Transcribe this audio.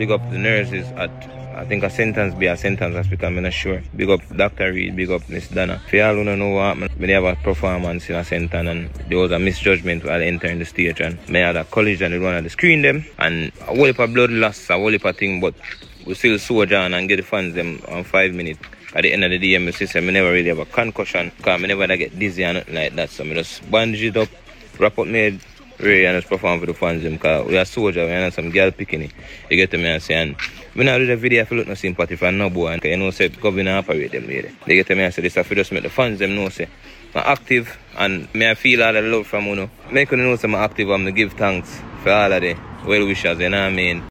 big up the nurses at, I think a sentence be a sentence hospital, I'm not sure. Big up Dr. Reed, big up Miss Donna. For y'all who don't know what happened, when they have a performance in a sentence and there was a misjudgment while entering the stage and me had a collision with one of the screen them and a whole heap of blood loss, a whole heap of thing, but we still soldier on and get the fans them on 5 minutes. At the end of the day, my sister, I never really have a concussion because I never get dizzy and nothing like that. So I just bandage it up, wrap up my head, Ray, and just perform for the fans because we are soldier, we are not some girl picking it. You get to me and say, and when I do the video, I feel like no sympathy for no boy, and you know, say, governor operate them really. They get to me and say, this I feel just make the fans them know, say, I'm active, and me I feel all the love from you know. Make you know, say I'm active, I'm to give thanks for all of the well wishers, you know what I mean?